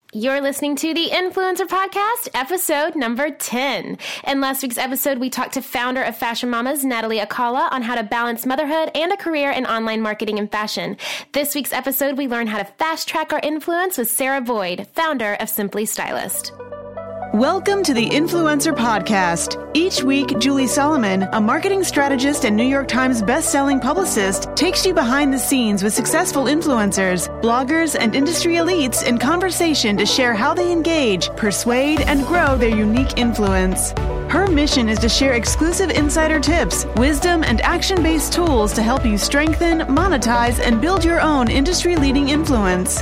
You're listening to the Influencer Podcast, episode number 10. In last week's episode, we talked to founder of Fashion Mamas, Natalie Akala, on how to balance motherhood and a career in online marketing and fashion. This week's episode, we learn how to fast track our influence with Sarah Boyd, founder of Simply Stylist. Welcome to the Influencer Podcast. Each week, Julie Solomon, a marketing strategist and New York Times best-selling publicist, takes you behind the scenes with successful influencers, bloggers, and industry elites in conversation to share how they engage, persuade, and grow their unique influence. Her mission is to share exclusive insider tips, wisdom, and action-based tools to help you strengthen, monetize, and build your own industry-leading influence.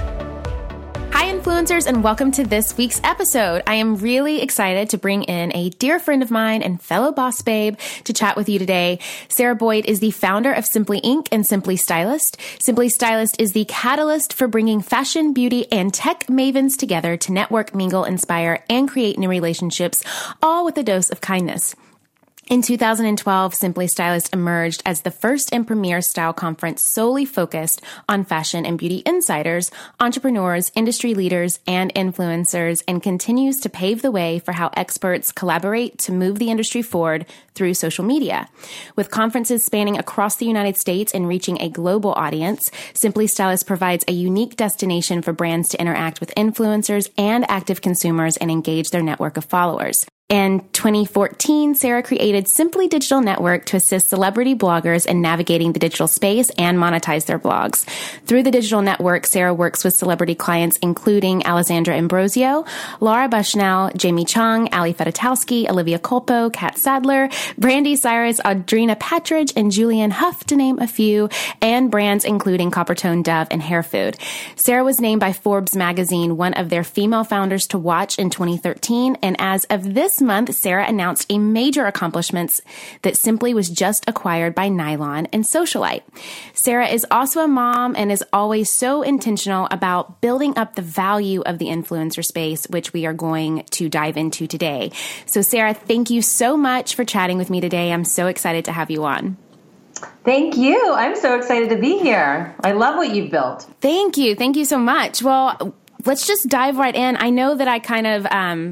Hi, influencers, and welcome to this week's episode. I am really excited to bring in a dear friend of mine and fellow boss babe to chat with you today. Sarah Boyd is the founder of Simply Inc. and Simply Stylist. Simply Stylist is the catalyst for bringing fashion, beauty, and tech mavens together to network, mingle, inspire, and create new relationships, all with a dose of kindness. In 2012, Simply Stylist emerged as the first and premier style conference solely focused on fashion and beauty insiders, entrepreneurs, industry leaders, and influencers, and continues to pave the way for how experts collaborate to move the industry forward through social media. With conferences spanning across the United States and reaching a global audience, Simply Stylist provides a unique destination for brands to interact with influencers and active consumers and engage their network of followers. In 2014, Sarah created Simply Digital Network to assist celebrity bloggers in navigating the digital space and monetize their blogs. Through the digital network, Sarah works with celebrity clients including Alessandra Ambrosio, Laura Bushnell, Jamie Chung, Ali Fedotowsky, Olivia Culpo, Kat Sadler, Brandy Cyrus, Audrina Patridge, and Julianne Hough, to name a few, and brands including Coppertone, Dove, and Hair Food. Sarah was named by Forbes magazine one of their female founders to watch in 2013, and as of this month, Sarah announced a major accomplishments that Simply was just acquired by Nylon and Socialite. Sarah is also a mom and is always so intentional about building up the value of the influencer space, which we are going to dive into today. So Sarah, thank you so much for chatting with me today. I'm so excited to have you on. Thank you. I'm so excited to be here. I love what you've built. Thank you. Thank you so much. Well, let's just dive right in. I know that I kind of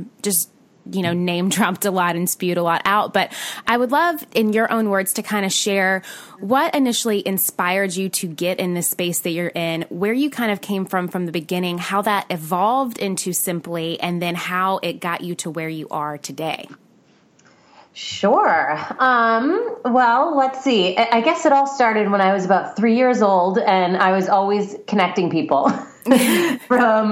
name dropped a lot and spewed a lot out, but I would love, in your own words, to kind of share what initially inspired you to get in this space that you're in, where you kind of came from the beginning, how that evolved into Simply, and then how it got you to where you are today. Sure. Well, let's see. I guess it all started when I was about 3 years old, and I was always connecting people. From,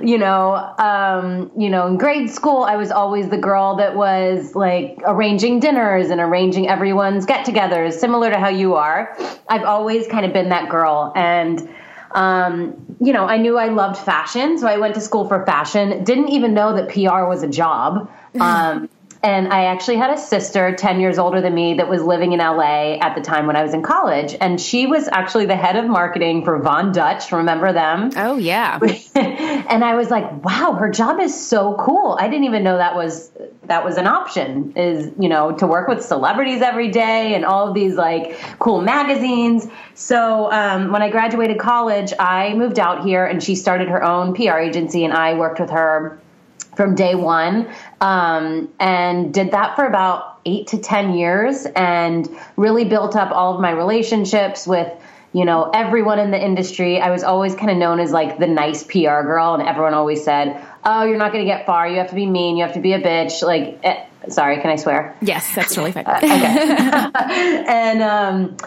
in grade school, I was always the girl that was like arranging dinners and arranging everyone's get-togethers, similar to how you are. I've always kind of been that girl. And, I knew I loved fashion, so I went to school for fashion. Didn't even know that PR was a job. And I actually had a sister 10 years older than me that was living in LA at the time when I was in college. And she was actually the head of marketing for Von Dutch. Remember them? Oh, yeah. And I was like, wow, her job is so cool. I didn't even know that was an option, is, to work with celebrities every day and all of these like cool magazines. So when I graduated college, I moved out here and she started her own PR agency and I worked with her from day one, and did that for about 8 to 10 years and really built up all of my relationships with, everyone in the industry. I was always kind of known as like the nice PR girl, and everyone always said, oh, you're not going to get far. You have to be mean. You have to be a bitch. Sorry, can I swear? Yes, that's totally fine. Okay. And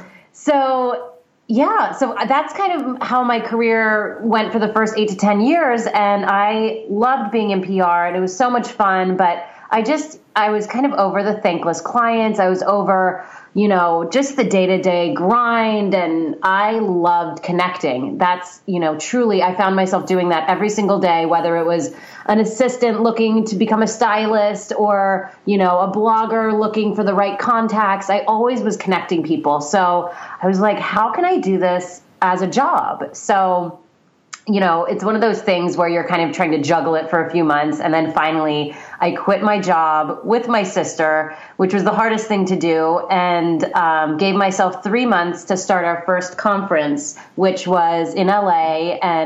so that's kind of how my career went for the first 8 to 10 years. And I loved being in PR and it was so much fun, but I was kind of over the thankless clients. I was over, just the day-to-day grind, and I loved connecting. That's, truly, I found myself doing that every single day, whether it was an assistant looking to become a stylist or, a blogger looking for the right contacts. I always was connecting people. So I was like, how can I do this as a job? So it's one of those things where you're kind of trying to juggle it for a few months. And then finally, I quit my job with my sister, which was the hardest thing to do, and gave myself 3 months to start our first conference, which was in LA. And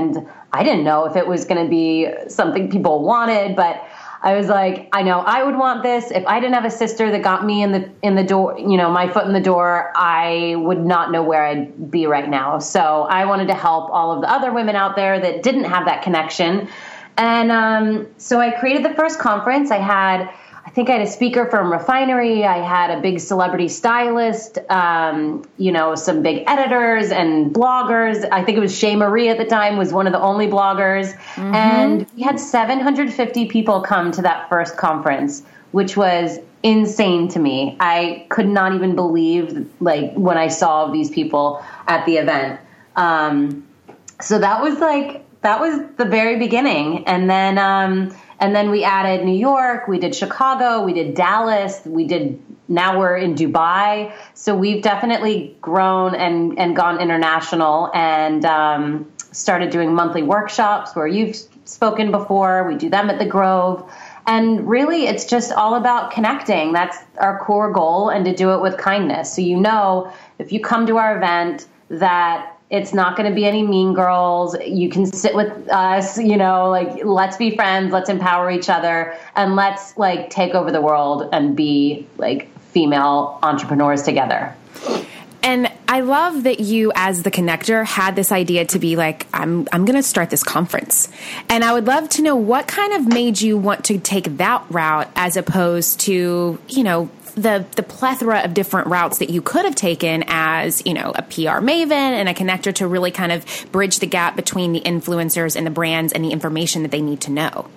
I didn't know if it was going to be something people wanted, but I was like, I know I would want this. If I didn't have a sister that got me in the door, my foot in the door, I would not know where I'd be right now. So I wanted to help all of the other women out there that didn't have that connection. And so I created the first conference. I think I had a speaker from Refinery. I had a big celebrity stylist, some big editors and bloggers. I think it was Shea Marie at the time was one of the only bloggers. Mm-hmm. And we had 750 people come to that first conference, which was insane to me. I could not even believe when I saw these people at the event. So that was the very beginning. And then we added New York, we did Chicago, we did Dallas, now we're in Dubai. So we've definitely grown and gone international and started doing monthly workshops where you've spoken before. We do them at the Grove. And really, it's just all about connecting. That's our core goal, and to do it with kindness. So if you come to our event, that it's not going to be any mean girls. You can sit with us, let's be friends, let's empower each other, and let's take over the world and be female entrepreneurs together. And I love that you, as the connector, had this idea to be I'm going to start this conference. And I would love to know what kind of made you want to take that route as opposed to, the plethora of different routes that you could have taken as, a PR maven and a connector to really kind of bridge the gap between the influencers and the brands and the information that they need to know.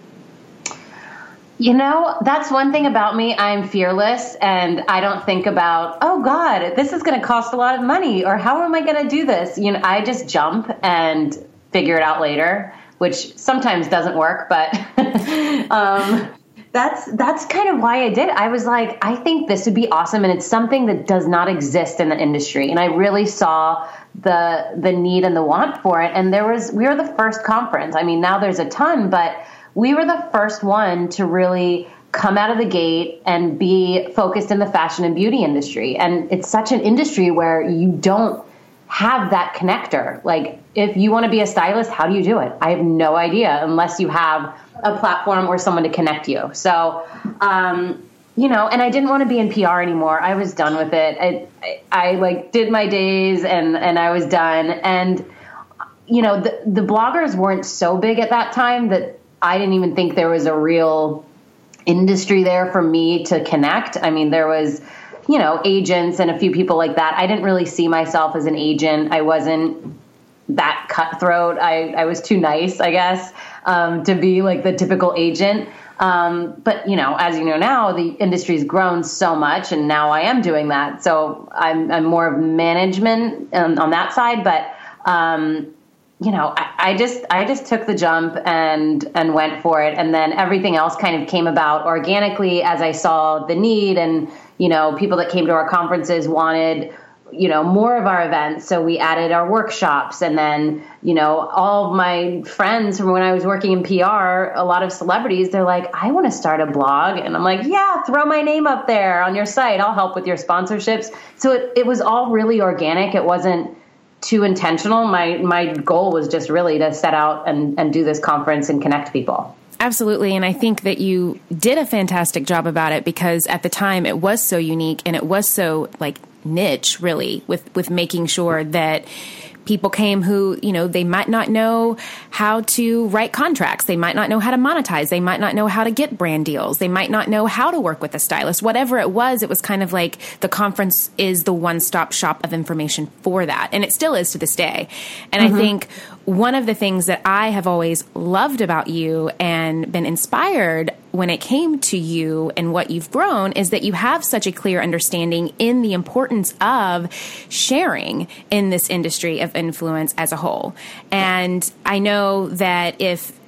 That's one thing about me. I'm fearless, and I don't think about, oh God, this is going to cost a lot of money, or how am I going to do this? I just jump and figure it out later, which sometimes doesn't work, but That's kind of why I did. I was like, I think this would be awesome. And it's something that does not exist in the industry. And I really saw the need and the want for it. And we were the first conference. I mean, now there's a ton, but we were the first one to really come out of the gate and be focused in the fashion and beauty industry. And it's such an industry where you don't have that connector. If you want to be a stylist, how do you do it? I have no idea unless you have a platform or someone to connect you. So, and I didn't want to be in PR anymore. I was done with it. I did my days and I was done. And, the bloggers weren't so big at that time that I didn't even think there was a real industry there for me to connect. I mean, there was, agents and a few people like that. I didn't really see myself as an agent. I wasn't that cutthroat. I was too nice, I guess, to be the typical agent. But, as you know now, the industry's grown so much, and now I am doing that. So I'm more of management on that side. But, I just took the jump and went for it. And then everything else kind of came about organically as I saw the need, and, people that came to our conferences wanted more of our events. So we added our workshops, and then, all of my friends from when I was working in PR, a lot of celebrities, they're like, I want to start a blog. And I'm like, yeah, throw my name up there on your site. I'll help with your sponsorships. So it was all really organic. It wasn't too intentional. My goal was just really to set out and do this conference and connect people. Absolutely. And I think that you did a fantastic job about it, because at the time it was so unique and it was so niche, really, with making sure that people came who, they might not know how to write contracts. They might not know how to monetize. They might not know how to get brand deals. They might not know how to work with a stylist. Whatever it was kind of the conference is the one-stop shop of information for that. And it still is to this day. And I think one of the things that I have always loved about you and been inspired when it came to you and what you've grown is that you have such a clear understanding in the importance of sharing in this industry of influence as a whole. And I know that if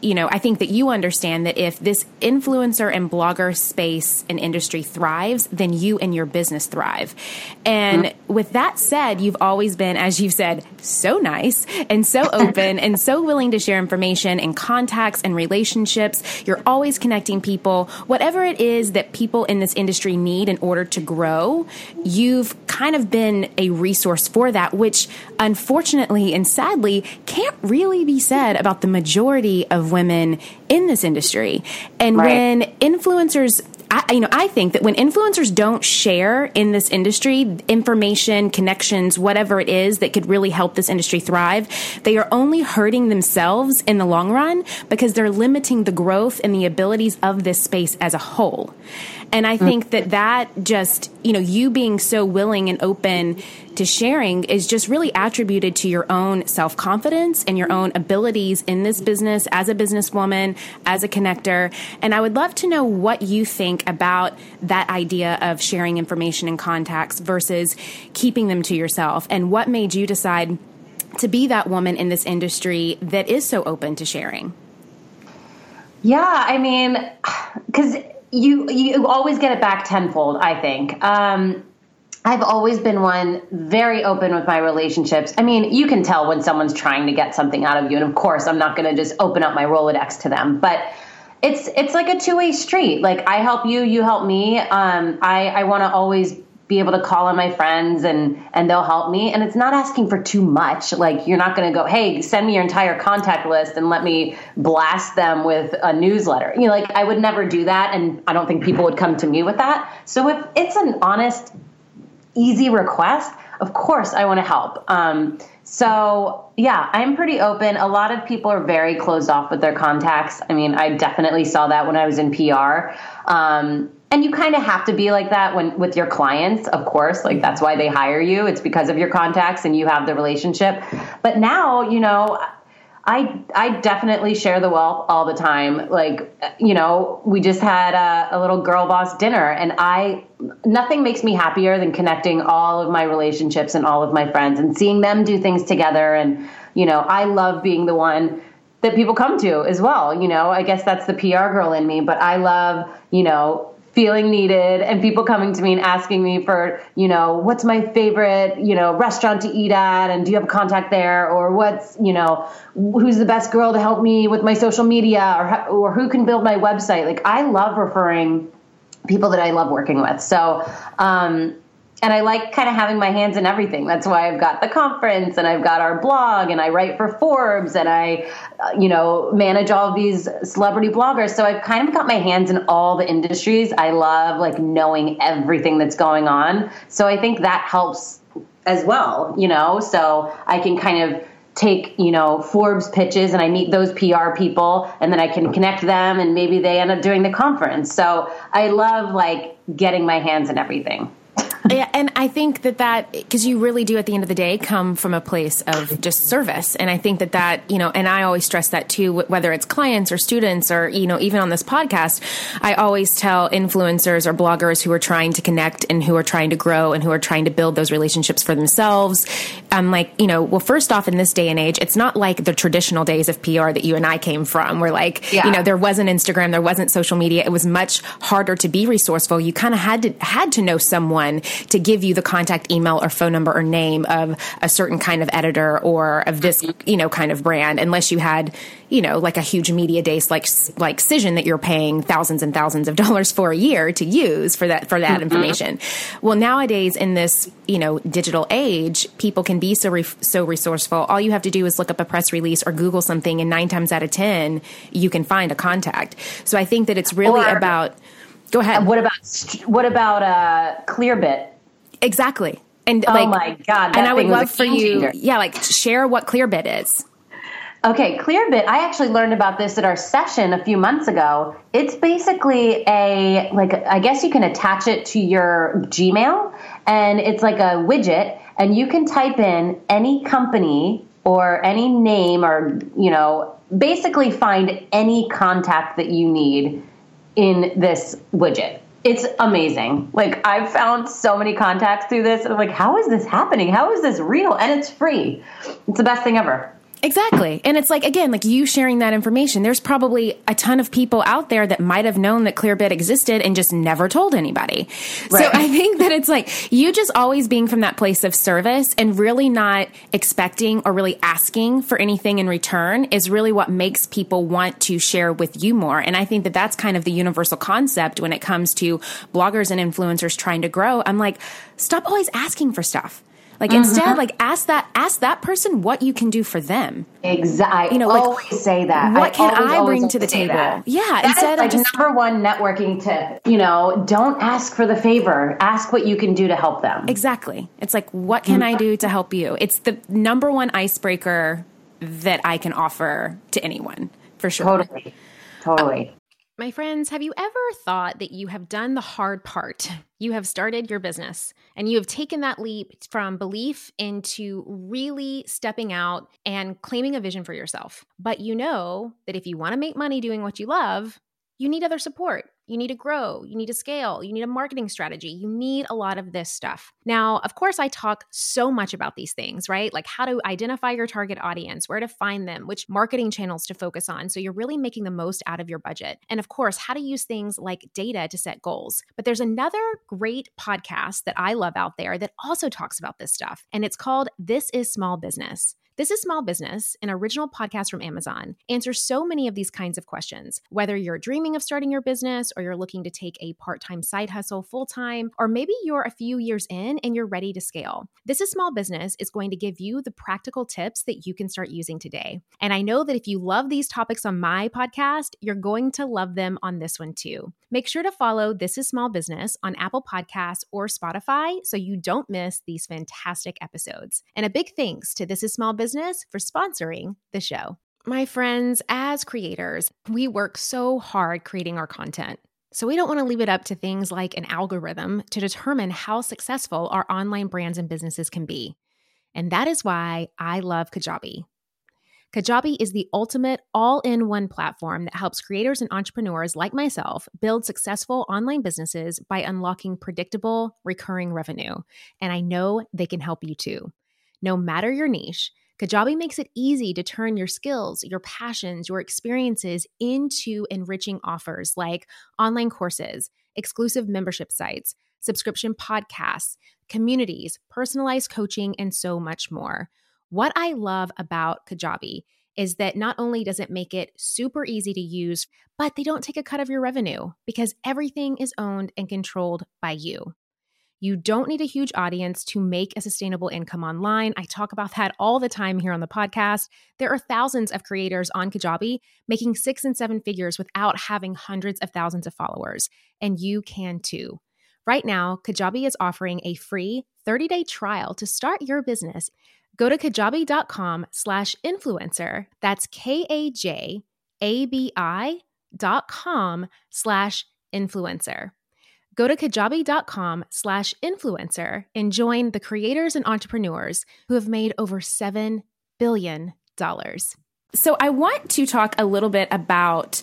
I think that you understand that if this influencer and blogger space and industry thrives, then you and your business thrive. And with that said, you've always been, as you've said, so nice and so open and so willing to share information and contacts and relationships. You're always connecting people. Whatever it is that people in this industry need in order to grow, you've kind of been a resource for that, which unfortunately and sadly can't really be said about the majority of women in this industry. And when influencers, I think that when influencers don't share in this industry information, connections, whatever it is that could really help this industry thrive, they are only hurting themselves in the long run because they're limiting the growth and the abilities of this space as a whole. And I think that just, you being so willing and open to sharing is just really attributed to your own self-confidence and your own abilities in this business as a businesswoman, as a connector. And I would love to know what you think about that idea of sharing information and contacts versus keeping them to yourself, and what made you decide to be that woman in this industry that is so open to sharing. Yeah, I mean, because you always get it back tenfold, I think. I've always been one very open with my relationships. I mean, you can tell when someone's trying to get something out of you. And of course, I'm not going to just open up my Rolodex to them. But it's like a two-way street. Like, I help you, you help me. I want to always be able to call on my friends and they'll help me. And it's not asking for too much. Like, you're not going to go, hey, send me your entire contact list and let me blast them with a newsletter. Like, I would never do that. And I don't think people would come to me with that. So if it's an honest, easy request, of course I want to help. So yeah, I'm pretty open. A lot of people are very closed off with their contacts. I mean, I definitely saw that when I was in PR. And you kind of have to be like that with your clients, of course. Like, that's why they hire you. It's because of your contacts and you have the relationship. But now, I definitely share the wealth all the time. Like, we just had a little girl boss dinner, and nothing makes me happier than connecting all of my relationships and all of my friends and seeing them do things together. And, I love being the one that people come to as well. I guess that's the PR girl in me, but I love, feeling needed and people coming to me and asking me for, what's my favorite, restaurant to eat at, and do you have a contact there? Or what's, who's the best girl to help me with my social media, or who can build my website? Like, I love referring people that I love working with. So, and I like kind of having my hands in everything. That's why I've got the conference, and I've got our blog, and I write for Forbes, and I, manage all of these celebrity bloggers. So I've kind of got my hands in all the industries. I love knowing everything that's going on. So I think that helps as well, so I can kind of take, Forbes pitches, and I meet those PR people, and then I can connect them, and maybe they end up doing the conference. So I love getting my hands in everything. Yeah, and I think that because you really do at the end of the day come from a place of just service. And I think that, and I always stress that too, whether it's clients or students or, even on this podcast, I always tell influencers or bloggers who are trying to connect and who are trying to grow and who are trying to build those relationships for themselves. I'm like, well, first off, in this day and age, it's not like the traditional days of PR that you and I came from, where there wasn't Instagram, there wasn't social media. It was much harder to be resourceful. You kind of had to know someone to give you the contact email or phone number or name of a certain kind of editor or of this, kind of brand, unless you had, a huge media days like Cision that you're paying thousands and thousands of dollars for a year to use for that information. Well, nowadays in this, digital age, people can be so resourceful. All you have to do is look up a press release or Google something, and 9 times out of 10, you can find a contact. So I think that it's really about. Go ahead. What about Clearbit? Exactly. And oh my God. And I would love for you, share what Clearbit is. Okay, Clearbit, I actually learned about this at our session a few months ago. It's basically I guess you can attach it to your Gmail, and it's like a widget, and you can type in any company or any name or, basically find any contact that you need in this widget. It's amazing. I've found so many contacts through this, and I'm like, how is this happening? How is this real? And it's free. It's the best thing ever. Exactly. And it's like, again, like you sharing that information, there's probably a ton of people out there that might have known that Clearbit existed and just never told anybody. Right. So I think that it's like you just always being from that place of service and really not expecting or really asking for anything in return is really what makes people want to share with you more. And I think that that's kind of the universal concept when it comes to bloggers and influencers trying to grow. I'm like, stop always asking for stuff. Like instead, like ask that person what you can do for them. Exactly. You know, like, always say that. What can I bring to the table? That. Yeah. That instead is like of just number one networking tip. You know, don't ask for the favor. Ask what you can do to help them. Exactly. It's like, what can I do to help you? It's the number one icebreaker that I can offer to anyone, for sure. Totally. My friends, have you ever thought that you have done the hard part? You have started your business and you have taken that leap from belief into really stepping out and claiming a vision for yourself. But you know that if you want to make money doing what you love, you need other support. You need to grow. You need to scale. You need a marketing strategy. You need a lot of this stuff. Now, of course, I talk so much about these things, right? Like how to identify your target audience, where to find them, which marketing channels to focus on. So you're really making the most out of your budget. And of course, how to use things like data to set goals. But there's another great podcast that I love out there that also talks about this stuff. And it's called This is Small Business. This is Small Business, an original podcast from Amazon, answers so many of these kinds of questions. Whether you're dreaming of starting your business or you're looking to take a part-time side hustle full-time, or maybe you're a few years in and you're ready to scale. This is Small Business is going to give you the practical tips that you can start using today. And I know that if you love these topics on my podcast, you're going to love them on this one too. Make sure to follow This is Small Business on Apple Podcasts or Spotify so you don't miss these fantastic episodes. And a big thanks to This is Small Business for sponsoring the show. My friends, as creators, we work so hard creating our content. So we don't want to leave it up to things like an algorithm to determine how successful our online brands and businesses can be. And that is why I love Kajabi. Kajabi is the ultimate all-in-one platform that helps creators and entrepreneurs like myself build successful online businesses by unlocking predictable, recurring revenue. And I know they can help you too. No matter your niche, Kajabi makes it easy to turn your skills, your passions, your experiences into enriching offers like online courses, exclusive membership sites, subscription podcasts, communities, personalized coaching, and so much more. What I love about Kajabi is that not only does it make it super easy to use, but they don't take a cut of your revenue because everything is owned and controlled by you. You don't need a huge audience to make a sustainable income online. I talk about that all the time here on the podcast. There are thousands of creators on Kajabi making 6 and 7 figures without having hundreds of thousands of followers, and you can too. Right now, Kajabi is offering a free 30-day trial to start your business. Go to kajabi.com/influencer. That's KAJABI.com/influencer. Go to kajabi.com/influencer and join the creators and entrepreneurs who have made over $7 billion. So I want to talk a little bit about,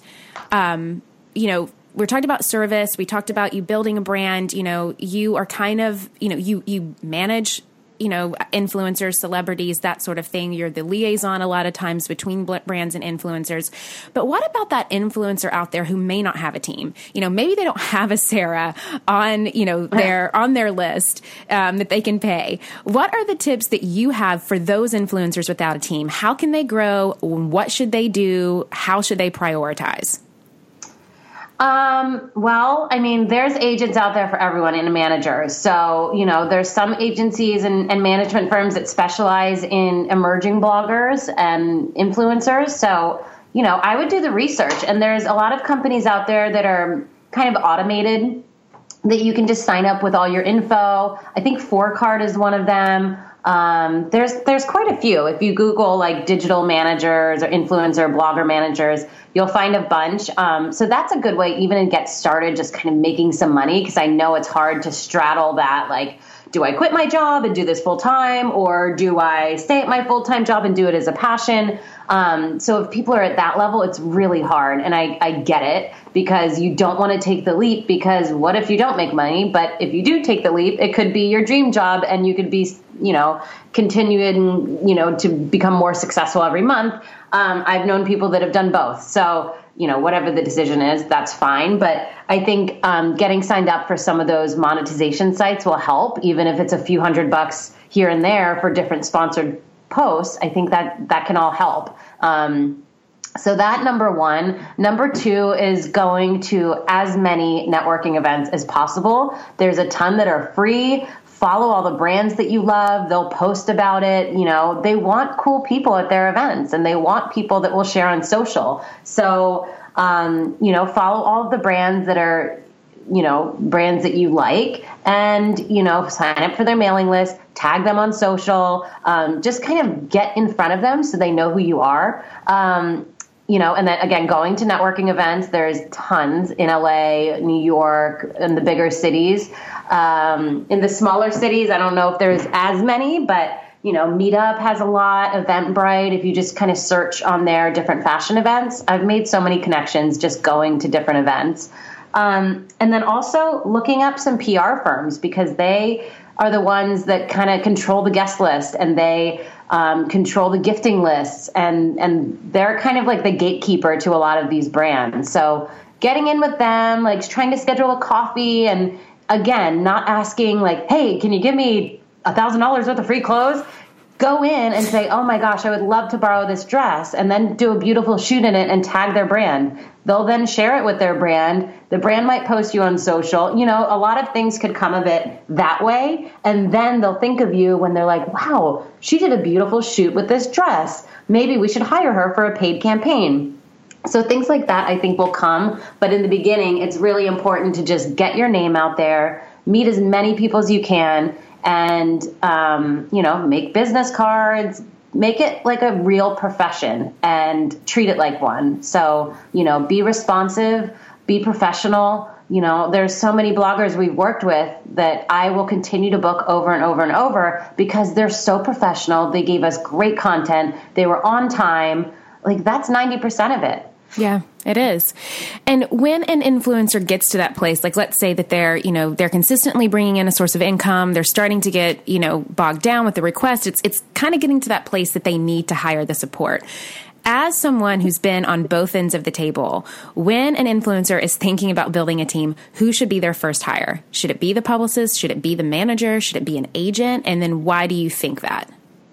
we're talking about service. We talked about you building a brand. You are kind of, you manage influencers, celebrities, that sort of thing. You're the liaison a lot of times between brands and influencers. But what about that influencer out there who may not have a team? Maybe they don't have a Sarah on, on their list that they can pay. What are the tips that you have for those influencers without a team? How can they grow? What should they do? How should they prioritize? Well, there's agents out there for everyone and managers. So, there's some agencies and management firms that specialize in emerging bloggers and influencers. So, I would do the research, and there's a lot of companies out there that are kind of automated that you can just sign up with all your info. I think 4Card is one of them. There's quite a few. If you Google like digital managers or influencer blogger managers, you'll find a bunch. So that's a good way even to get started, just kind of making some money, because I know it's hard to straddle that like do I quit my job and do this full time, or do I stay at my full-time job and do it as a passion? So if people are at that level, it's really hard. And I get it, because you don't want to take the leap, because what if you don't make money? But if you do take the leap, it could be your dream job, and you could be, continuing, to become more successful every month. I've known people that have done both. So, whatever the decision is, that's fine. But I think getting signed up for some of those monetization sites will help, even if it's a few $100 here and there for different sponsored posts. I think that can all help. So that number one. Number two is going to as many networking events as possible. There's a ton that are free. Follow all the brands that you love. They'll post about it. They want cool people at their events, and they want people that will share on social. So, follow all of the brands that are, brands that you like, and, sign up for their mailing list, tag them on social, just kind of get in front of them so they know who you are. And then again, going to networking events, there's tons in LA, New York, and the bigger cities. In the smaller cities, I don't know if there's as many, but, Meetup has a lot, Eventbrite, if you just kind of search on their different fashion events. I've made so many connections just going to different events. And then also looking up some PR firms, because they are the ones that kind of control the guest list, and they control the gifting lists, and they're kind of like the gatekeeper to a lot of these brands. So getting in with them, like trying to schedule a coffee, and again, not asking like, hey, can you give me $1,000 worth of free clothes? Go in and say, oh my gosh, I would love to borrow this dress, and then do a beautiful shoot in it and tag their brand. They'll then share it with their brand. The brand might post you on social. A lot of things could come of it that way. And then they'll think of you when they're like, wow, she did a beautiful shoot with this dress. Maybe we should hire her for a paid campaign. So things like that, I think, will come. But in the beginning, it's really important to just get your name out there, meet as many people as you can, and, make business cards, make it like a real profession and treat it like one. So, be responsive, be professional. There's so many bloggers we've worked with that I will continue to book over and over and over, because they're so professional. They gave us great content. They were on time. Like, that's 90% of it. Yeah, it is. And when an influencer gets to that place, like let's say that they're consistently bringing in a source of income, they're starting to get, bogged down with the request. It's kind of getting to that place that they need to hire the support. As someone who's been on both ends of the table, when an influencer is thinking about building a team, who should be their first hire? Should it be the publicist? Should it be the manager? Should it be an agent? And then why do you think that?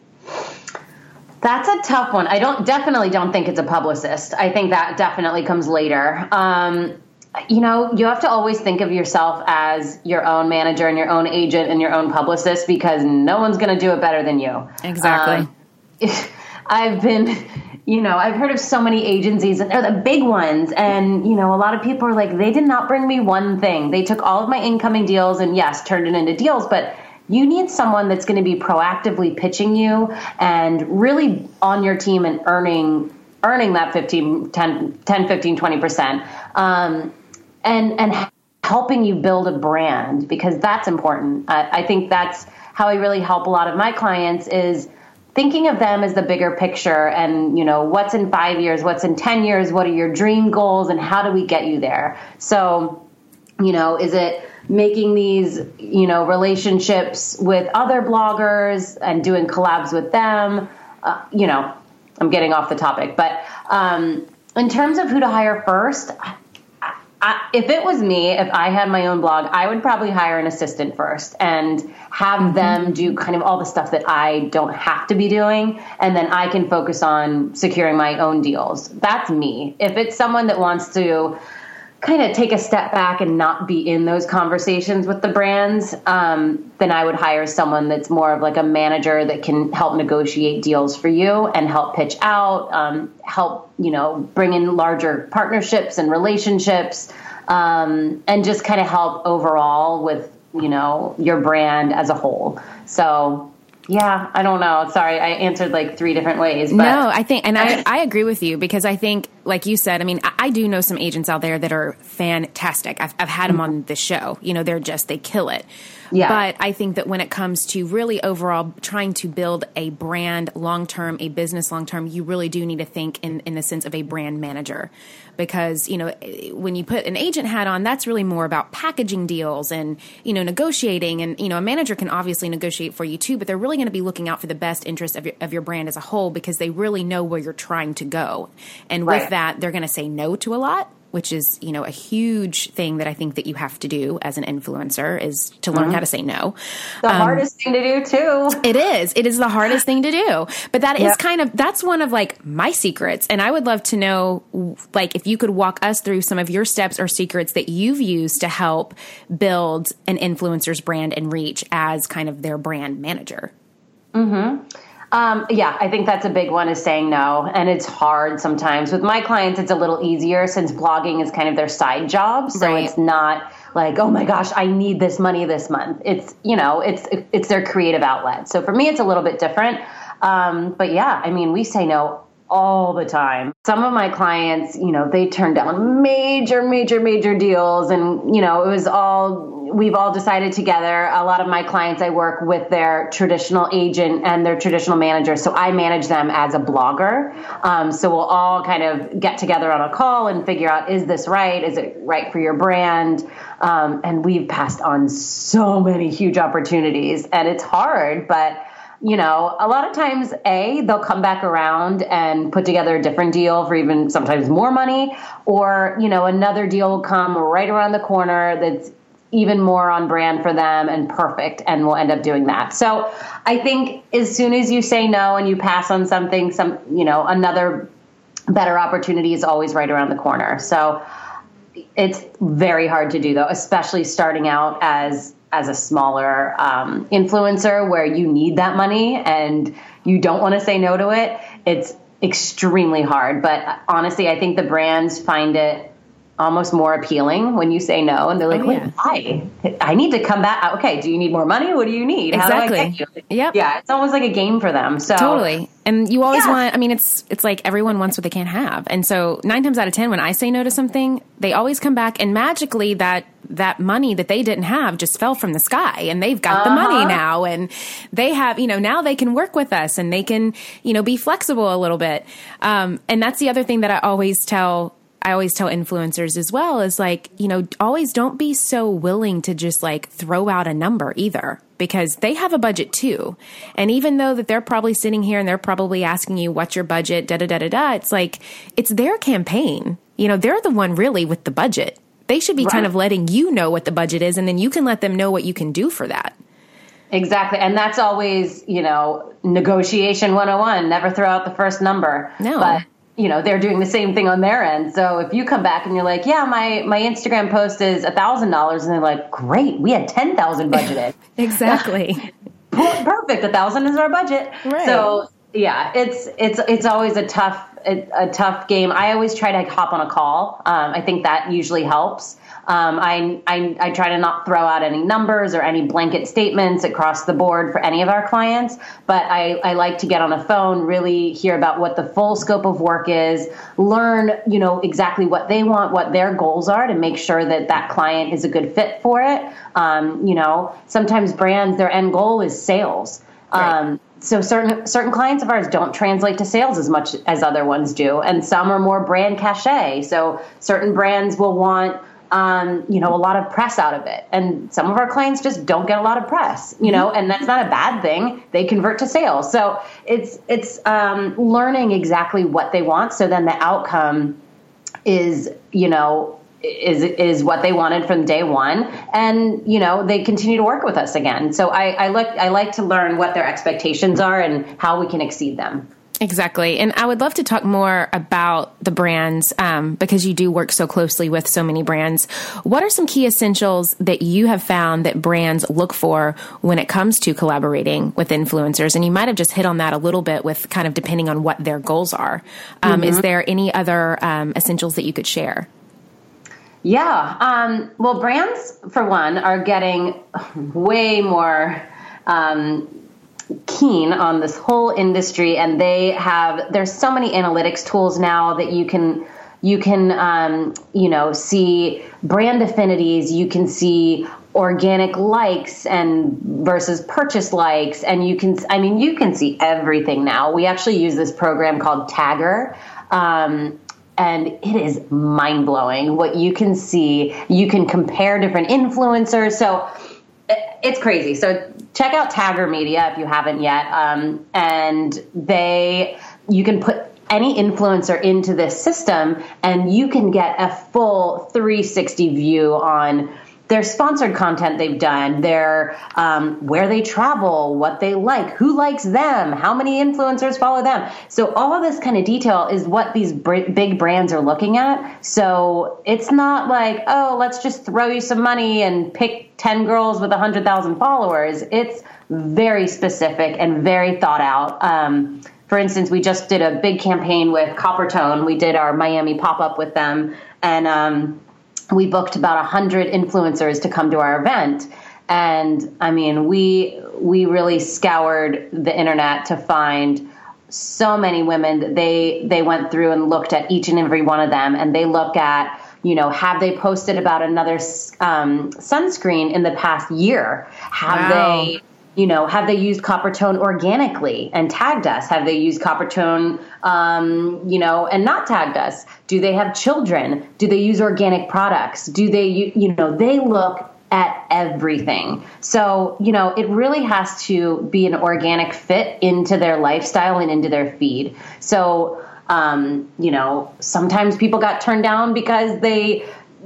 That's a tough one. I definitely don't think it's a publicist. I think that definitely comes later. You have to always think of yourself as your own manager and your own agent and your own publicist, because no one's going to do it better than you. Exactly. I've heard of so many agencies, and they're the big ones. And, a lot of people are like, they did not bring me one thing. They took all of my incoming deals and yes, turned it into deals. But you need someone that's going to be proactively pitching you and really on your team and earning that 10, 15, 20%, and helping you build a brand, because that's important. I think that's how I really help a lot of my clients, is thinking of them as the bigger picture, and, what's in 5 years, what's in 10 years, what are your dream goals, and how do we get you there? So, is it making these, relationships with other bloggers and doing collabs with them? I'm getting off the topic, but in terms of who to hire first, if it was me, if I had my own blog, I would probably hire an assistant first and have them do kind of all the stuff that I don't have to be doing. And then I can focus on securing my own deals. That's me. If it's someone that wants to kind of take a step back and not be in those conversations with the brands, then I would hire someone that's more of like a manager that can help negotiate deals for you and help pitch out, help, bring in larger partnerships and relationships, and just kind of help overall with, your brand as a whole. So yeah, I don't know. Sorry, I answered like 3 different ways. But no, I think, and I agree with you, because I think like you said, I mean, I do know some agents out there that are fantastic. I've had them on this show. You know, they kill it. Yeah. But I think that when it comes to really overall trying to build a brand long-term, a business long-term, you really do need to think in the sense of a brand manager. Because, you know, when you put an agent hat on, that's really more about packaging deals and, you know, negotiating. And, you know, a manager can obviously negotiate for you too, but they're really going to be looking out for the best interest of your brand as a whole, because they really know where you're trying to go. And with that, they're going to say no to a lot, which is, you know, a huge thing that I think that you have to do as an influencer, is to learn how to say no. The hardest thing to do too. It is. It is the hardest thing to do. But that is that's one of like my secrets. And I would love to know, like, if you could walk us through some of your steps or secrets that you've used to help build an influencer's brand and reach as kind of their brand manager. I think that's a big one, is saying no. And it's hard sometimes. With my clients, it's a little easier since blogging is kind of their side job. So it's not like, oh my gosh, I need this money this month. It's, you know, it's their creative outlet. So for me, it's a little bit different. But yeah, I mean, we say no all the time. Some of my clients, you know, they turn down major deals. And, you know, we've all decided together. A lot of my clients, I work with their traditional agent and their traditional manager. So I manage them as a blogger. So we'll all kind of get together on a call and figure out, is this right? Is it right for your brand? And we've passed on so many huge opportunities, and it's hard, but you know, a lot of times, they'll come back around and put together a different deal for even sometimes more money, or, you know, another deal will come right around the corner that's even more on brand for them and perfect, and we'll end up doing that. So I think as soon as you say no and you pass on something, another better opportunity is always right around the corner. So it's very hard to do, though, especially starting out as a smaller influencer where you need that money and you don't want to say no to it. It's extremely hard. But honestly, I think the brands find it almost more appealing when you say no, and they're like, wait, why? I need to come back. Okay, do you need more money? What do you need? Exactly. How do I get you? Yep. Yeah, it's almost like a game for them. So totally. And you always want, I mean, it's like everyone wants what they can't have. And so 9 times out of 10, when I say no to something, they always come back, and magically that money that they didn't have just fell from the sky, and they've got the money now, and they have, you know, now they can work with us, and they can, you know, be flexible a little bit. And that's the other thing that I always tell influencers as well, is like, you know, always don't be so willing to just like throw out a number either, because they have a budget too. And even though that they're probably sitting here and they're probably asking you, what's your budget? It's like, it's their campaign. You know, they're the one really with the budget. They should be kind of letting you know what the budget is, and then you can let them know what you can do for that. Exactly. And that's always, you know, negotiation 101, never throw out the first number. No. But you know, they're doing the same thing on their end. So if you come back and you're like, yeah, my Instagram post is $1,000, and they're like, great, we had 10,000 budgeted. Exactly. Perfect. 1,000 is our budget. Right. So yeah, it's always a tough game. I always try to hop on a call. I think that usually helps. I try to not throw out any numbers or any blanket statements across the board for any of our clients, but I like to get on a phone, really hear about what the full scope of work is, learn, you know, exactly what they want, what their goals are, to make sure that that client is a good fit for it. You know, sometimes brands, their end goal is sales. Right. So certain clients of ours don't translate to sales as much as other ones do, and some are more brand cachet. So certain brands will want you know, a lot of press out of it. And some of our clients just don't get a lot of press, you know, and that's not a bad thing. They convert to sales. So it's learning exactly what they want. So then the outcome is, you know, is what they wanted from day one. And, you know, they continue to work with us again. So I like to learn what their expectations are and how we can exceed them. Exactly. And I would love to talk more about the brands, because you do work so closely with so many brands. What are some key essentials that you have found that brands look for when it comes to collaborating with influencers? And you might have just hit on that a little bit with kind of depending on what their goals are. Is there any other essentials that you could share? Yeah. Well, brands, for one, are getting way more keen on this whole industry, and there's so many analytics tools now that you can You can, see brand affinities. You can see organic likes and versus purchase likes. And you can see everything now. We actually use this program called Tagger. And it is mind blowing what you can see. You can compare different influencers. So it's crazy. So check out Tagger Media if you haven't yet. And you can put any influencer into this system and you can get a full 360 view on their sponsored content they've done, their where they travel, what they like, who likes them, how many influencers follow them. So all of this kind of detail is what these big brands are looking at. So it's not like, oh, let's just throw you some money and pick 10 girls with 100,000 followers. It's very specific and very thought out. For instance, we just did a big campaign with Coppertone. We did our Miami pop-up with them, and we booked about 100 influencers to come to our event. And I mean, we really scoured the internet to find so many women that they went through and looked at each and every one of them. And they look at, have they posted about another sunscreen in the past year? Have they used Coppertone organically and tagged us? Have they used Coppertone, and not tagged us? Do they have children? Do they use organic products? Do they, they look at everything. So, it really has to be an organic fit into their lifestyle and into their feed. So, sometimes people got turned down because they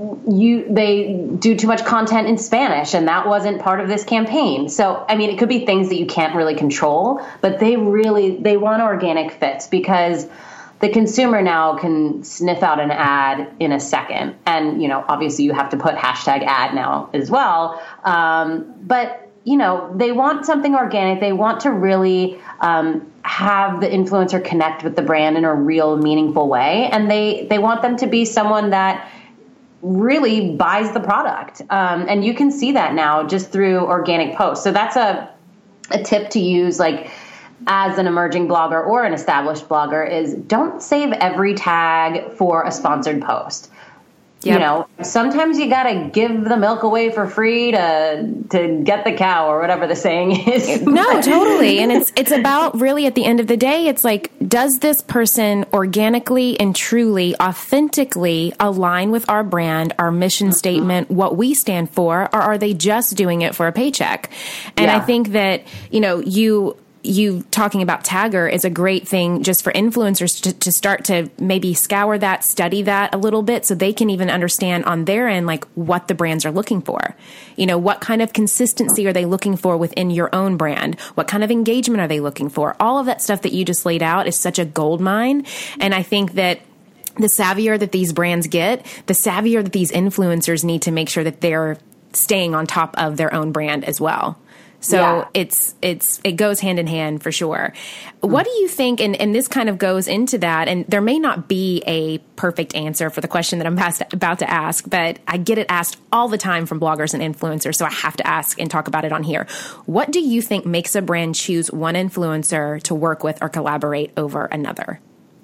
do too much content in Spanish, and that wasn't part of this campaign. So, I mean, it could be things that you can't really control, but they want organic fits because the consumer now can sniff out an ad in a second. And, obviously you have to put #ad now as well. But, they want something organic. They want to really have the influencer connect with the brand in a real, meaningful way. And they want them to be someone that really buys the product. And you can see that now just through organic posts. So that's a tip to use, like, as an emerging blogger or an established blogger, is don't save every tag for a sponsored post. Yep. Sometimes you got to give the milk away for free to get the cow, or whatever the saying is. No, totally. And it's about, really, at the end of the day, it's like, does this person organically and truly, authentically align with our brand, our mission statement, what we stand for, or are they just doing it for a paycheck? And I think that, you talking about Tagger is a great thing just for influencers to start to maybe scour that, study that a little bit, so they can even understand on their end, like, what the brands are looking for. What kind of consistency are they looking for within your own brand? What kind of engagement are they looking for? All of that stuff that you just laid out is such a gold mine. And I think that the savvier that these brands get, the savvier that these influencers need to make sure that they're staying on top of their own brand as well. So it goes hand in hand for sure. What do you think, and this kind of goes into that, and there may not be a perfect answer for the question that I'm about to ask, but I get it asked all the time from bloggers and influencers, so I have to ask and talk about it on here. What do you think makes a brand choose one influencer to work with or collaborate over another?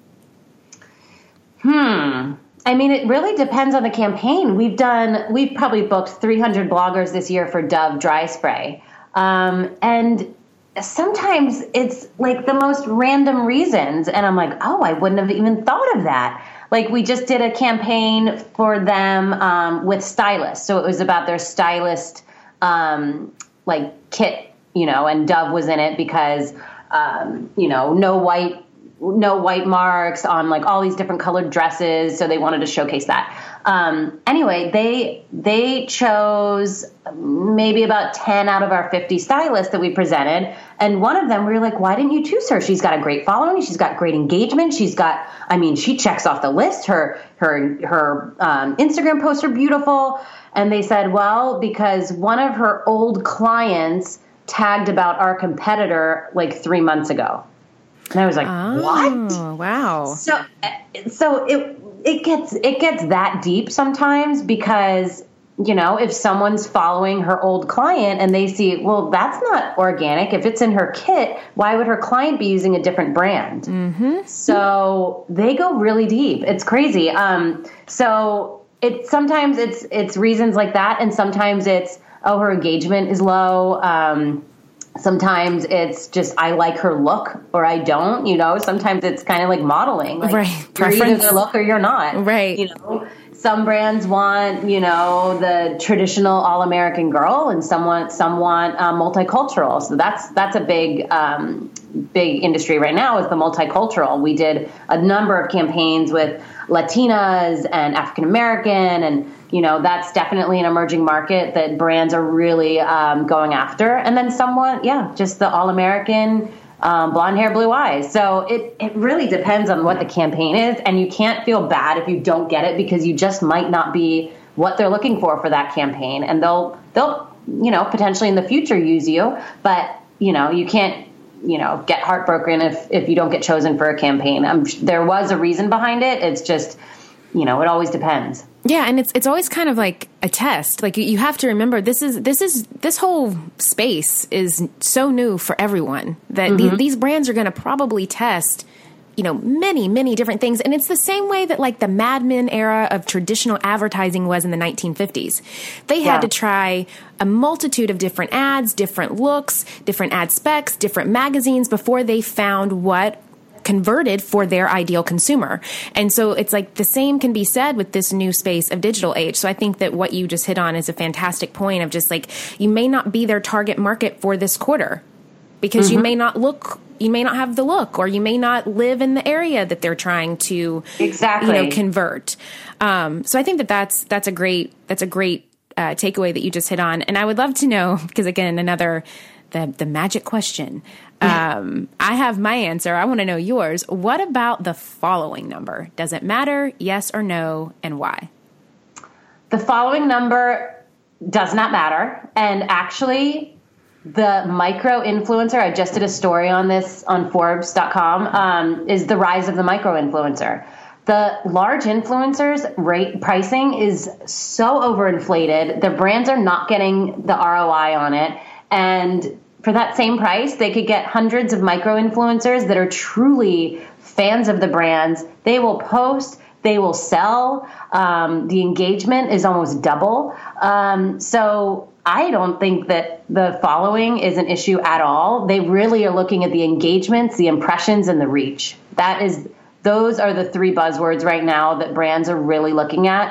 I mean, it really depends on the campaign. We've probably booked 300 bloggers this year for Dove dry spray. And sometimes it's like the most random reasons. And I'm like, oh, I wouldn't have even thought of that. Like, we just did a campaign for them, with stylists. So it was about their stylist, kit, and Dove was in it because, no white marks on, like, all these different colored dresses. So they wanted to showcase that. Anyway, they chose maybe about 10 out of our 50 stylists that we presented. And one of them, we were like, why didn't you choose her? She's got a great following. She's got great engagement. She checks off the list. Her Instagram posts are beautiful. And they said, well, because one of her old clients tagged about our competitor like 3 months ago. And I was like, what? Wow. So it gets that deep sometimes because if someone's following her old client and they see, well, that's not organic. If it's in her kit, why would her client be using a different brand? Mm-hmm. So they go really deep. It's crazy. So sometimes it's reasons like that. And sometimes it's, her engagement is low. Sometimes it's just, I like her look or I don't, sometimes it's kind of like modeling. Like, right. You're either their look or you're not. Right. Some brands want, the traditional all-American girl, and some want multicultural. So that's a big industry right now, is the multicultural. We did a number of campaigns with Latinas and African American, and that's definitely an emerging market that brands are really going after. And then just the all-American. Blonde hair, blue eyes. So it really depends on what the campaign is, and you can't feel bad if you don't get it, because you just might not be what they're looking for that campaign, and they'll potentially in the future use you, but you can't get heartbroken if you don't get chosen for a campaign. There was a reason behind it. It's just it always depends. Yeah, and it's always kind of like a test. Like, you have to remember, this whole space is so new for everyone that these brands are going to probably test, many, many different things. And it's the same way that like the Mad Men era of traditional advertising was in the 1950s. They had to try a multitude of different ads, different looks, different ad specs, different magazines before they found what converted for their ideal consumer. And so it's like the same can be said with this new space of digital age. So I think that what you just hit on is a fantastic point of just like, you may not be their target market for this quarter because you may not have the look, or you may not live in the area that they're trying to convert. So I think that's a great takeaway that you just hit on. And I would love to know, because again, the magic question. I have my answer. I want to know yours. What about the following number? Does it matter? Yes or no, and why? The following number does not matter. And actually, the micro influencer, I just did a story on this on Forbes.com, is the rise of the micro influencer. The large influencers pricing is so overinflated. The brands are not getting the ROI on it. And for that same price, they could get hundreds of micro influencers that are truly fans of the brands. They will post, they will sell. The engagement is almost double. So I don't think that the following is an issue at all. They really are looking at the engagements, the impressions, and the reach. Those are the three buzzwords right now that brands are really looking at.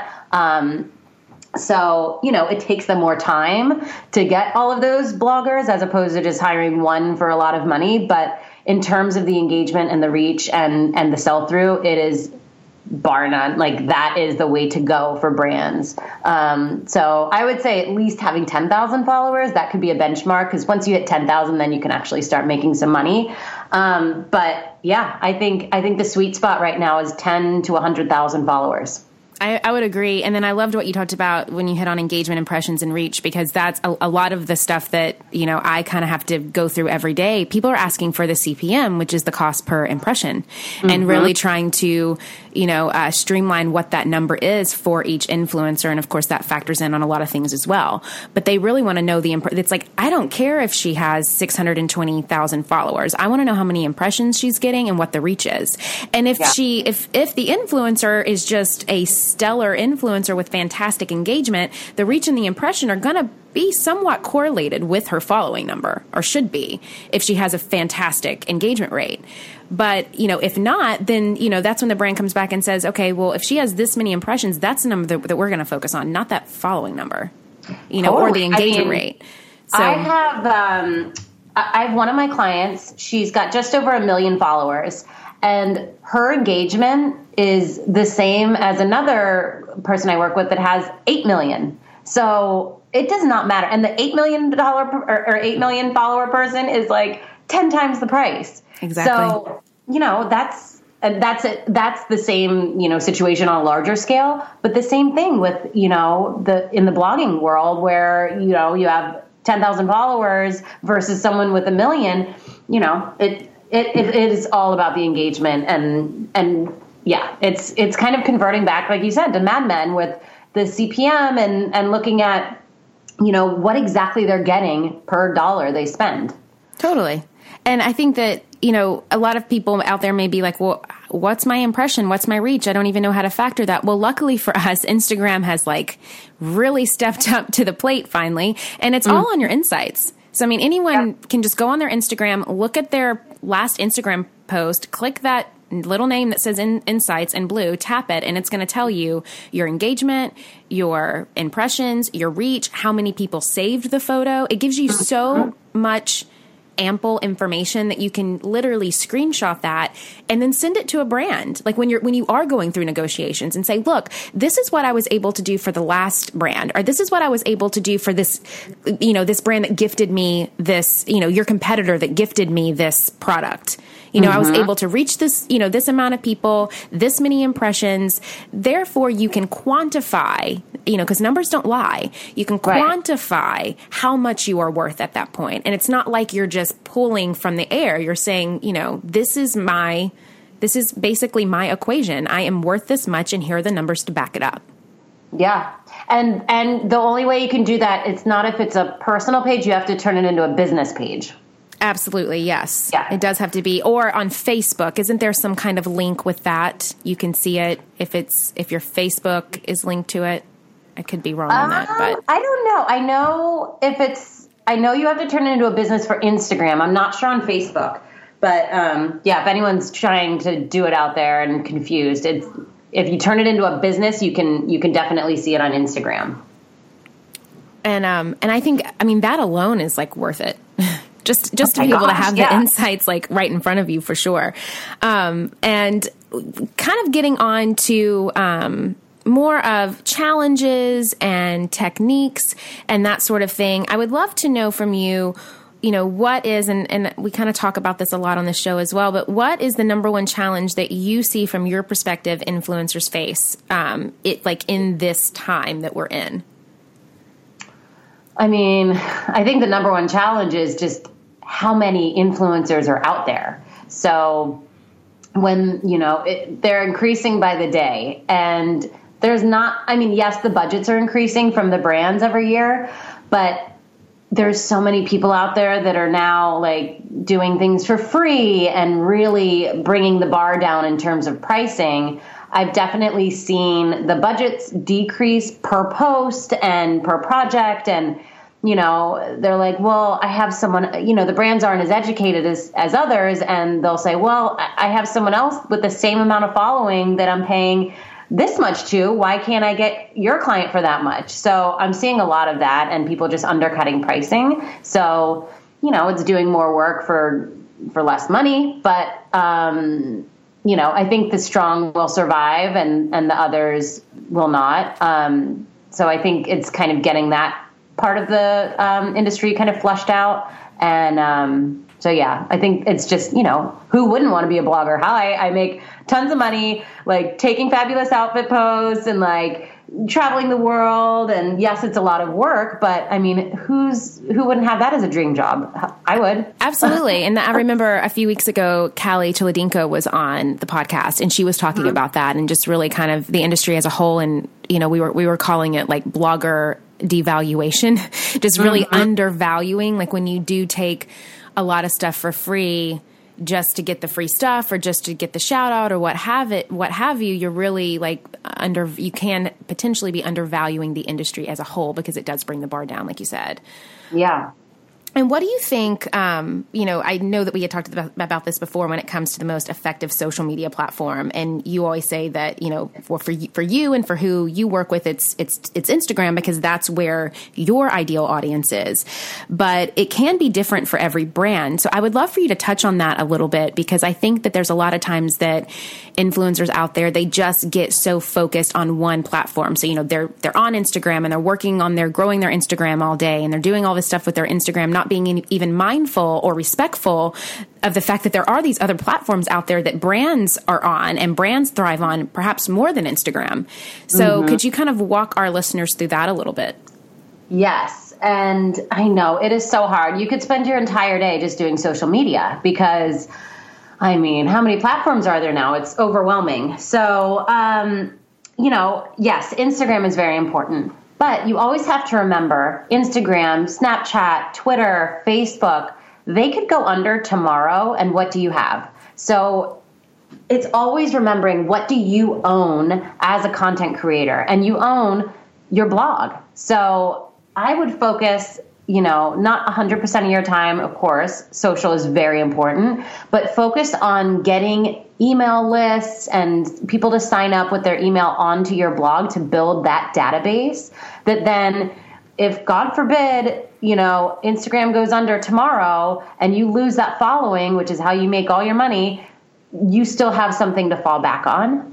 So, it takes them more time to get all of those bloggers as opposed to just hiring one for a lot of money. But in terms of the engagement and the reach and the sell-through, it is bar none. Like, that is the way to go for brands. So I would say at least having 10,000 followers, that could be a benchmark, because once you hit 10,000, then you can actually start making some money. But yeah, I think the sweet spot right now is 10 to 100,000 followers. I would agree. And then I loved what you talked about when you hit on engagement, impressions, and reach, because that's a lot of the stuff that, I kind of have to go through every day. People are asking for the CPM, which is the cost per impression, and really trying to, streamline what that number is for each influencer. And of course, that factors in on a lot of things as well. But they really want to know it's like, I don't care if she has 620,000 followers. I want to know how many impressions she's getting and what the reach is. And if if the influencer is just a stellar influencer with fantastic engagement, the reach and the impression are going to be somewhat correlated with her following number, or should be, if she has a fantastic engagement rate. But, if not, then, that's when the brand comes back and says, okay, well, if she has this many impressions, that's the number that we're going to focus on, not that following number, or the engagement rate. So I have one of my clients, she's got just over 1 million followers, and her engagement is the same as another person I work with that has 8 million. So it does not matter. And the $8 million or 8 million follower person is like 10 times the price. Exactly. So, that's the same, situation on a larger scale, but the same thing with, in the blogging world where, you have 10,000 followers versus someone with 1 million, it is all about the engagement and yeah, it's kind of converting back, like you said, to Mad Men with the CPM and looking at, what exactly they're getting per dollar they spend. Totally. And I think that, a lot of people out there may be like, well, what's my impression? What's my reach? I don't even know how to factor that. Well, luckily for us, Instagram has really stepped up to the plate finally, and it's all on your insights. So, I mean, anyone can just go on their Instagram, look at their last Instagram post, click that little name that says insights in blue, tap it, and it's going to tell you your engagement, your impressions, your reach, how many people saved the photo. It gives you so much ample information that you can literally screenshot that and then send it to a brand. Like when you are going through negotiations and say, look, this is what I was able to do for the last brand, or this is what I was able to do for this, this brand that gifted me this, your competitor that gifted me this product. I was able to reach this, this amount of people, this many impressions. Therefore, you can quantify, because numbers don't lie. You can quantify how much you are worth at that point. And it's not like you're just pulling from the air. You're saying, this is basically my equation. I am worth this much, and here are the numbers to back it up. Yeah. And the only way you can do that, it's not if it's a personal page, you have to turn it into a business page. Absolutely, yes. Yeah. It does have to be. Or on Facebook, isn't there some kind of link with that? You can see it if your Facebook is linked to it. I could be wrong on that, but I don't know. I know you have to turn it into a business for Instagram. I'm not sure on Facebook, but if anyone's trying to do it out there and confused, if you turn it into a business, you can definitely see it on Instagram. And I think that alone is worth it. Just to be able to have the insights right in front of you for sure. And kind of getting on to more of challenges and techniques and that sort of thing. I would love to know from you, what is, and we kind of talk about this a lot on the show as well, but what is the number one challenge that you see from your perspective influencers face in this time that we're in? I mean, I think the number one challenge is just how many influencers are out there. So when, they're increasing by the day, and there's not, yes, the budgets are increasing from the brands every year, but there's so many people out there that are now doing things for free and really bringing the bar down in terms of pricing. I've definitely seen the budgets decrease per post and per project, and they're like, well, I have someone, the brands aren't as educated as others. And they'll say, well, I have someone else with the same amount of following that I'm paying this much to. Why can't I get your client for that much? So I'm seeing a lot of that, and people just undercutting pricing. So, it's doing more work for less money. But, I think the strong will survive and the others will not. So I think it's kind of getting that part of the industry kind of flushed out. And I think it's just, who wouldn't want to be a blogger? Hi, I make tons of money, taking fabulous outfit posts and traveling the world. And yes, it's a lot of work, but who wouldn't have that as a dream job? I would. Absolutely. And I remember a few weeks ago, Callie Chilodinko was on the podcast, and she was talking about that and just really kind of the industry as a whole. And, we were calling it blogger devaluation, just really undervaluing, when you do take a lot of stuff for free just to get the free stuff or just to get the shout out or what have you, you're really you can potentially be undervaluing the industry as a whole, because it does bring the bar down, like you said. Yeah. And what do you think, I know that we had talked about this before when it comes to the most effective social media platform. And you always say that, for you and for who you work with, it's Instagram, because that's where your ideal audience is. But it can be different for every brand. So I would love for you to touch on that a little bit, because I think that there's a lot of times that influencers out there, they just get so focused on one platform. So, they're on Instagram and they're working on growing their Instagram all day, and they're doing all this stuff with their Instagram, not being even mindful or respectful of the fact that there are these other platforms out there that brands are on and brands thrive on, perhaps more than Instagram. So could you kind of walk our listeners through that a little bit? Yes. And I know it is so hard. You could spend your entire day just doing social media, because how many platforms are there now? It's overwhelming. So, yes, Instagram is very important, but you always have to remember Instagram, Snapchat, Twitter, Facebook, they could go under tomorrow. And what do you have? So it's always remembering, what do you own as a content creator? And you own your blog. So I would focus, not 100% of your time, of course, social is very important, but focus on getting email lists and people to sign up with their email onto your blog to build that database that then, if God forbid, Instagram goes under tomorrow and you lose that following, which is how you make all your money, you still have something to fall back on.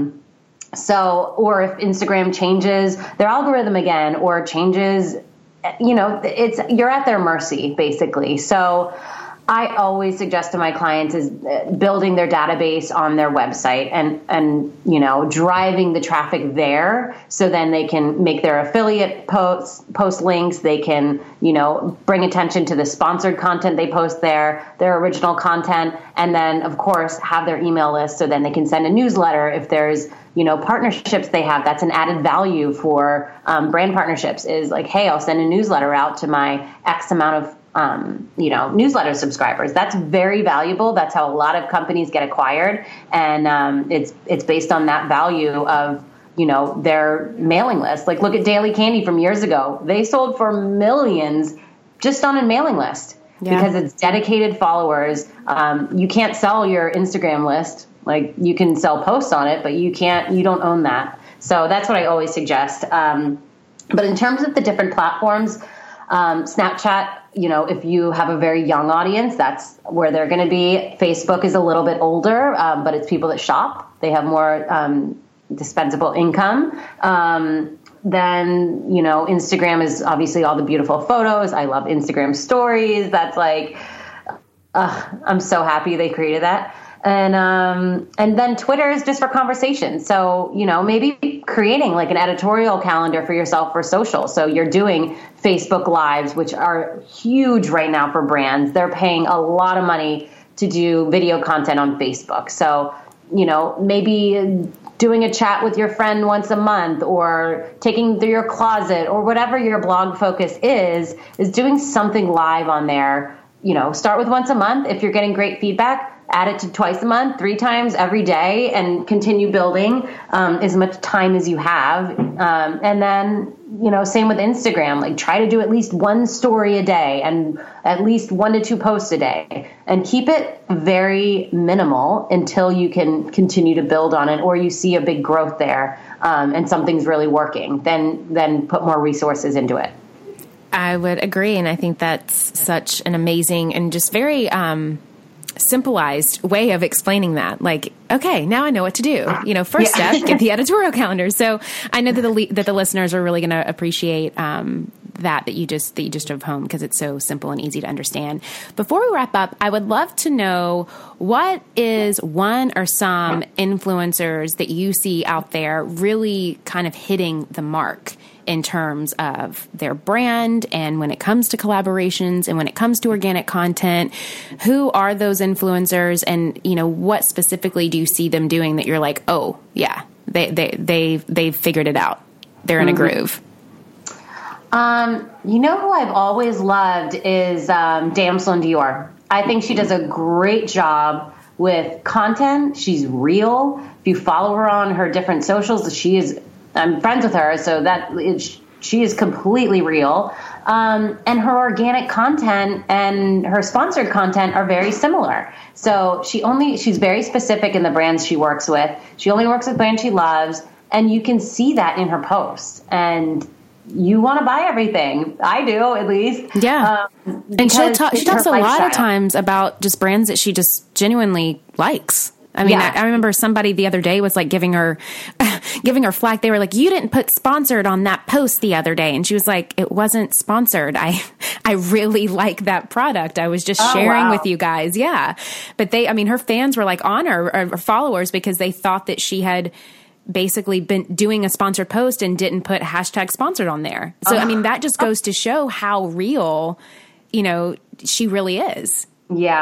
Or if Instagram changes their algorithm again or changes, you're at their mercy, basically. So I always suggest to my clients is building their database on their website and driving the traffic there, so then they can make their affiliate post links. They can, bring attention to the sponsored content they post there, their original content, and then of course have their email list, so then they can send a newsletter if there's partnerships they have. That's an added value for brand partnerships, is like, hey, I'll send a newsletter out to my X amount of newsletter subscribers. That's very valuable. That's how a lot of companies get acquired. And it's based on that value of, their mailing list. Like, look at Daily Candy from years ago. They sold for millions just on a mailing list because it's dedicated followers. You can't sell your Instagram list. Like, you can sell posts on it, but you don't own that. So that's what I always suggest. But in terms of the different platforms, Snapchat, if you have a very young audience, that's where they're going to be. Facebook is a little bit older, but it's people that shop. They have more dispensable income. Then, Instagram is obviously all the beautiful photos. I love Instagram stories. That's like, I'm so happy they created that. And then Twitter is just for conversation. So, maybe creating like an editorial calendar for yourself for social. So you're doing Facebook Lives, which are huge right now for brands. They're paying a lot of money to do video content on Facebook. So, maybe doing a chat with your friend once a month, or taking through your closet, or whatever your blog focus is doing something live on there. Start with once a month. If you're getting great feedback, add it to twice a month, 3 times every day, and continue building as much time as you have. And then, same with Instagram, like try to do at least 1 story a day and at least 1 to 2 posts a day, and keep it very minimal until you can continue to build on it, or you see a big growth there and something's really working. Then put more resources into it. I would agree. And I think that's such an amazing and just very simplified way of explaining that. Like, okay, now I know what to do. First step, get the editorial calendar. So I know that the listeners are really going to appreciate that you just drove home, because it's so simple and easy to understand. Before we wrap up, I would love to know, what is one or some influencers that you see out there really kind of hitting the mark in terms of their brand, and when it comes to collaborations, and when it comes to organic content? Who are those influencers, and what specifically do you see them doing that you're like, oh yeah, they've figured it out, they're in a groove? Who I've always loved is Damsel in Dior. I think she does a great job with content. She's real. If you follow her on her different socials, I'm friends with her, so she is completely real. And her organic content and her sponsored content are very similar. So she's very specific in the brands she works with. She only works with brands she loves, and you can see that in her posts. And you want to buy everything. I do, at least. Yeah. And she talks a lot of times about just brands that she just genuinely likes. I mean, I remember somebody the other day was like giving her flack. They were like, you didn't put sponsored on that post the other day. And she was like, it wasn't sponsored. I really like that product. I was just sharing with you guys. Yeah. But her fans were like on her followers, because they thought that she had basically been doing a sponsored post and didn't put hashtag sponsored on there. So, that just goes to show how real, she really is. Yeah.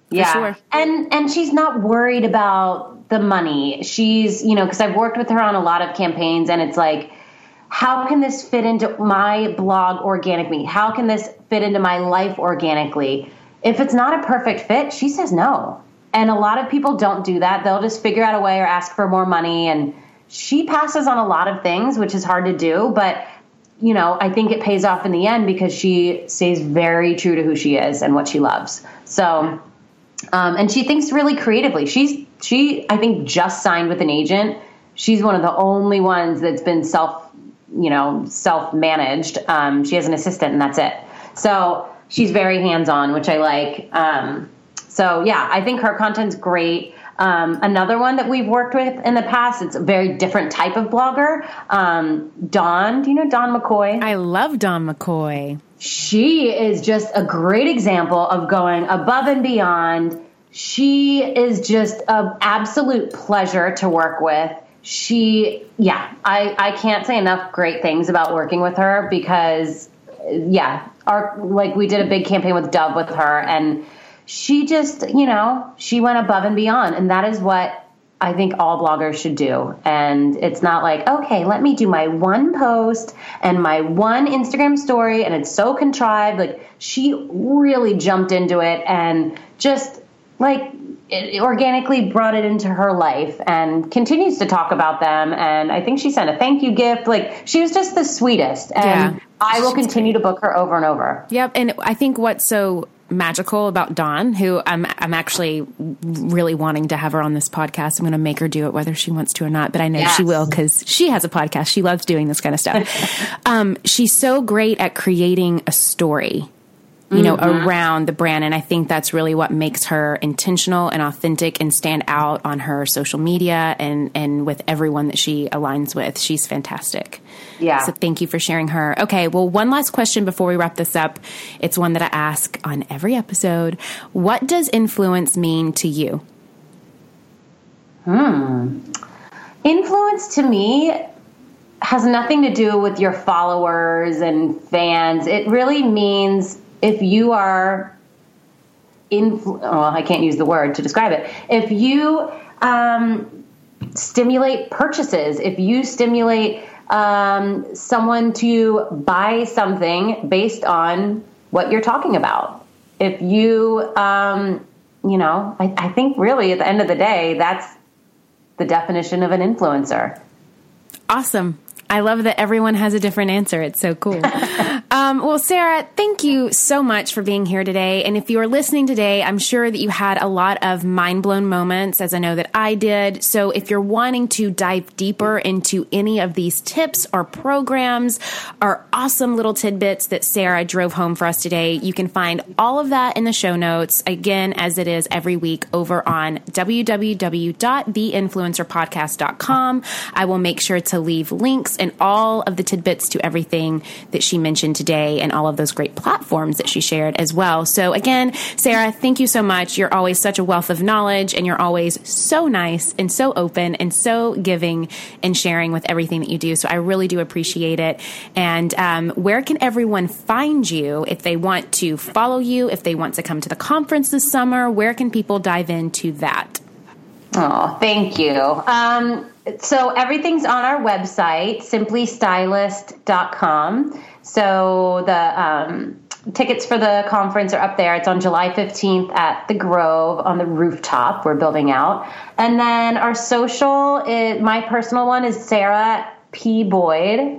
Yeah. Sure. And she's not worried about the money. She's, because I've worked with her on a lot of campaigns, and it's like, how can this fit into my blog organically? How can this fit into my life organically? If it's not a perfect fit, she says no. And a lot of people don't do that. They'll just figure out a way or ask for more money. And she passes on a lot of things, which is hard to do. But, I think it pays off in the end because she stays very true to who she is and what she loves. So, and she thinks really creatively. She, I think, just signed with an agent. She's one of the only ones that's been self-managed. She has an assistant, and that's it. So she's very hands-on, which I like. So yeah, I think her content's great. Another one that we've worked with in the past, it's a very different type of blogger. Dawn, do you know Dawn McCoy? I love Dawn McCoy. She is just a great example of going above and beyond. She is just an absolute pleasure to work with. I can't say enough great things about working with her because, we did a big campaign with Dove with her, and she just, she went above and beyond. And that is what I think all bloggers should do. And it's not like, okay, let me do my one post and my one Instagram story, and it's so contrived. Like, she really jumped into it and just it organically brought it into her life and continues to talk about them. And I think she sent a thank you gift. She was just the sweetest. And I will continue to book her over and over. Yep. And I think what's so magical about Dawn, who I'm actually really wanting to have her on this podcast. I'm going to make her do it whether she wants to or not, but I know she will because she has a podcast. She loves doing this kind of stuff. She's so great at creating a story, around the brand. And I think that's really what makes her intentional and authentic and stand out on her social media and with everyone that she aligns with. She's fantastic. Yeah. So thank you for sharing her. Okay. Well, one last question before we wrap this up. It's one that I ask on every episode. What does influence mean to you? Influence to me has nothing to do with your followers and fans. It really means if you are I can't use the word to describe it. If you stimulate purchases, if you stimulate someone to buy something based on what you're talking about, if you, I think really at the end of the day, that's the definition of an influencer. Awesome. I love that everyone has a different answer. It's so cool. Well, Sarah, thank you so much for being here today. And if you are listening today, I'm sure that you had a lot of mind-blown moments, as I know that I did. So if you're wanting to dive deeper into any of these tips or programs or awesome little tidbits that Sarah drove home for us today, you can find all of that in the show notes, again, as it is every week over on www.theinfluencerpodcast.com. I will make sure to leave links and all of the tidbits to everything that she mentioned today and all of those great platforms that she shared as well. So again, Sarah, thank you so much. You're always such a wealth of knowledge, and you're always so nice and so open and so giving and sharing with everything that you do. So I really do appreciate it. And where can everyone find you if they want to follow you, if they want to come to the conference this summer? Where can people dive into that? Oh, thank you. So everything's on our website, simplystylist.com. So the tickets for the conference are up there. It's on July 15th at the Grove on the rooftop we're building out. And then our social, my personal one is Sarah P. Boyd,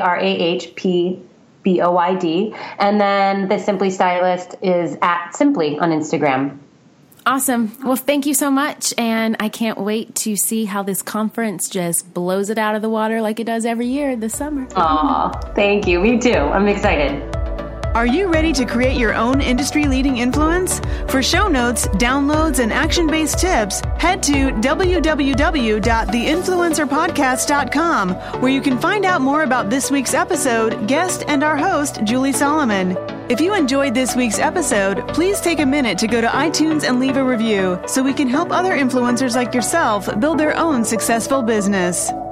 SarahPBoyd. And then the Simply Stylist is at Simply on Instagram. Awesome. Well, thank you so much. And I can't wait to see how this conference just blows it out of the water like it does every year this summer. Aw, thank you. Me too. I'm excited. Are you ready to create your own industry-leading influence? For show notes, downloads, and action-based tips, head to www.theinfluencerpodcast.com, where you can find out more about this week's episode, guest, and our host, Julie Solomon. If you enjoyed this week's episode, please take a minute to go to iTunes and leave a review so we can help other influencers like yourself build their own successful business.